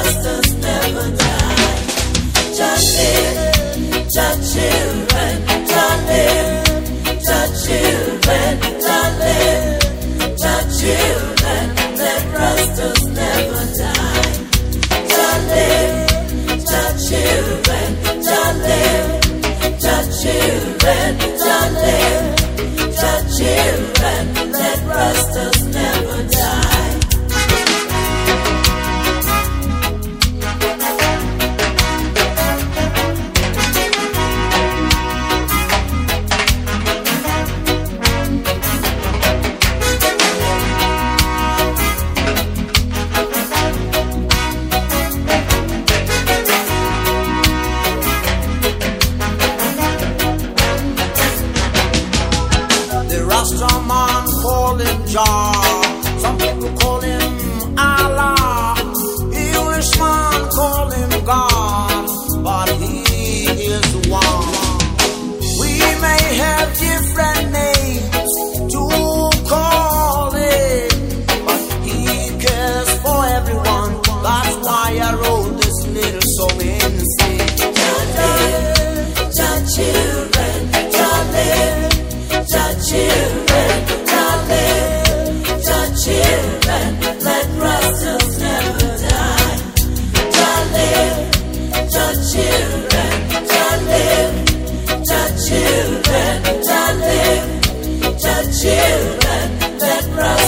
Rastas never die. Just live, the children, just live, the children, just live, the children, let Rastas never die. Just live, the children, just live, the children, just live, the children, let Rastas never die. Rastaman call him Jah, some people call him Allah, Englishman call him God, but he is one. We may have different names to call him, but he cares for everyone. That's why I wrote this little song in the sea. The children, the children, the children, let Rastas never die. The children, the children, the children, let Rastas